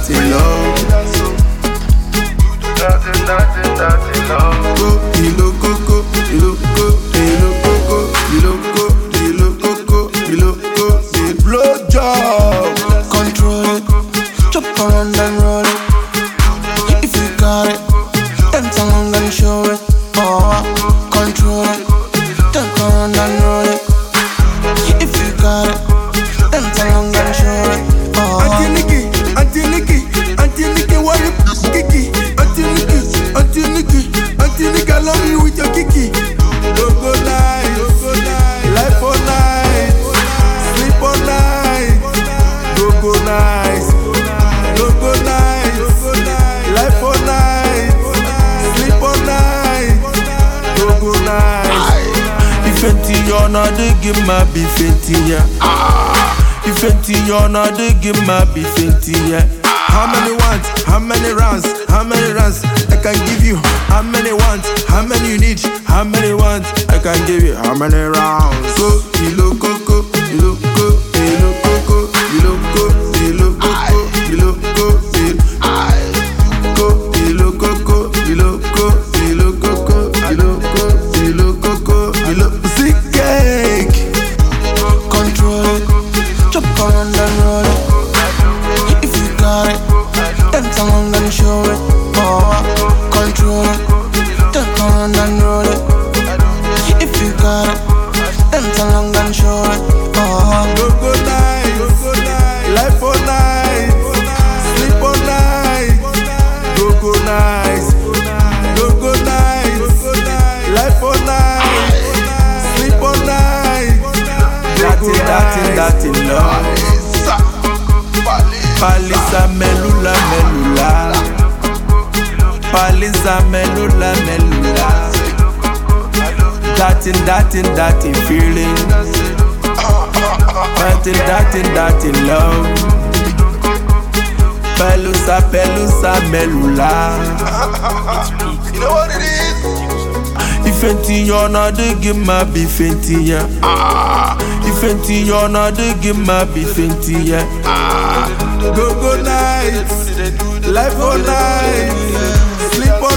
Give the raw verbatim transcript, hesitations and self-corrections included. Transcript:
dirty love. Dirty, dirty, dirty love. Go, ilo coco, ilo coco, ilo coco, ilo coco, ilo coco, ilo coco. Blow job, control it, chop around and roll it. If you got it, then someone gonna show it. Oh, control it, then around and roll it. If you got it, then someone gonna show it. Oh, Auntie Nikki, Auntie Nikki, Auntie Nikki, why you kiki? Auntie Nikki, Auntie Nikki, Auntie Nikki, I love you with your kiki. Go go night, go go night, life all night, sleep all night. Go go night, go go night, life all night, sleep all night. Go go night. If enti yona de give my be fenti ya. If enti yona de give my be fenti ya. How many wants? How many rounds? How many rounds I can give you? How many wants? How many you need? How many wants I can give you? How many rounds? Go, ilo coco, ilo coco, ilo coco, ilo coco, ilo coco, ilo coco, ilo coco, ilo coco, ilo coco, ilo coco, ilo coco, ilo sick cake. Control it, chop around and roll it. If you got it, then someone gonna show it. Oh, control it, then around and roll it. If you got it, then someone gonna show it. Oh, go go night, go go night, life all night, sleep all night. Go go night, go go night, life all night, sleep all night. Dirty, dirty, dirty love. Palisa melula melula, palisa melula melula. Dirty, dirty, dirty feeling. Dirty, dirty, dirty love. Pelusa, pelusa melula. You know what it is? If enti yona de give my be fenti ya. If enti yona de give my be fenti ya. Go go night, life all night, sleep all